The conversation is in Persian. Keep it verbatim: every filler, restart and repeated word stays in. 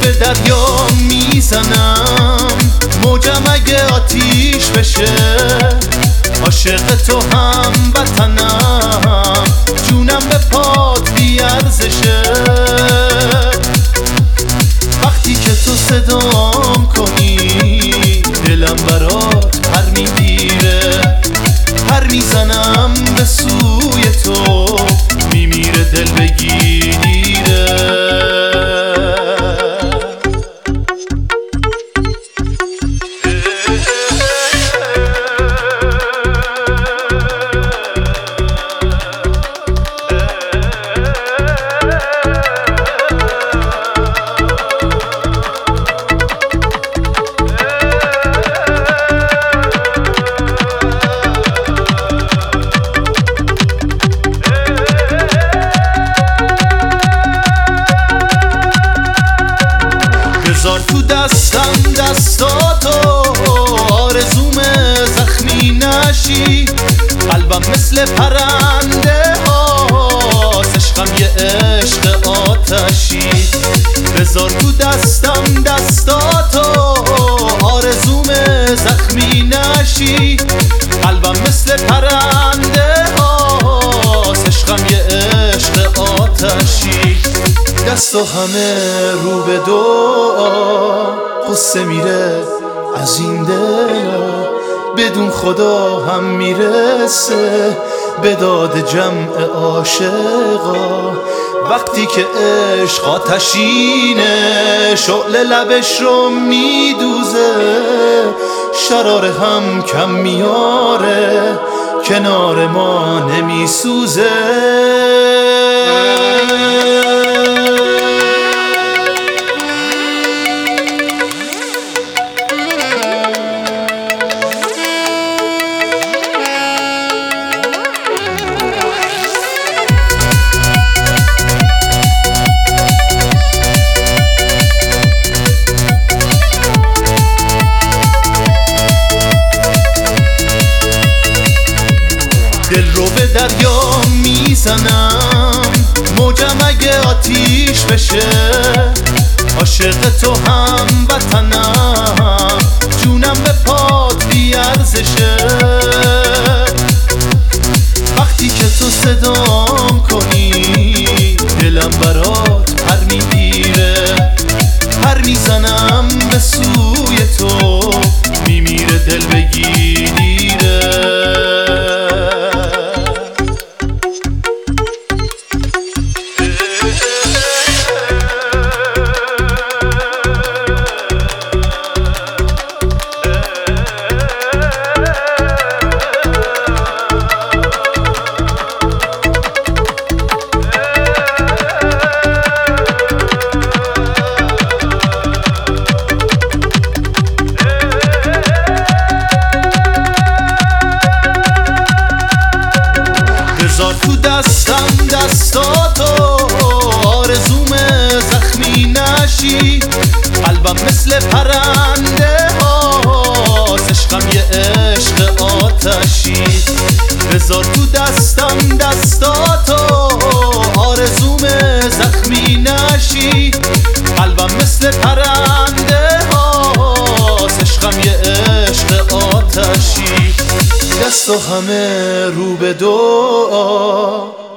به دریا میزنم، موجم اگه آتیش بشه، عاشق تو هم وطنم، جونم به پات بیارزشه. وقتی که تو صدام کنی دلم برات پر میگیره، پر میزنم به سوی تو، میمیره دل بگیره. بذار تو دستم دستاتو، آرزوم زخمی نشی، قلبم مثل پرنده هاست، عشقم یه عشق آتشی. بذار تو دستم دستاتو، آرزوم زخمی نشی، قلبم مثل پرنده هاست، عشقم یه عشق آتشی. دست و همه رو به دعا، قصه میره از این دل، بدون خدا هم میرسه به داد جمع عاشقا. وقتی که عشق آتشینه، شعله لبش رو میدوزه، شرار هم کم میاره، کنار ما نمیسوزه. دل رو به دریا میزنم، موجم اگه آتیش بشه، عاشق تو هم وطنم، جونم به پات بیارزشه. وقتی که تو صدام کنی دلم برات پر میگیره، پر میزنم به سوی تو، میمیره دل بگیره. بذار تو دستم دستاتو، آرزوم زخمی نشی، قلبم مثل پرنده هاست، عشقم یه عشق آتشی. بذار تو دستم دستاتو، آرزوم زخمی نشی، قلبم مثل پرنده هاست، عشقم یه عشق آتشی. دست و همه رو به دعا،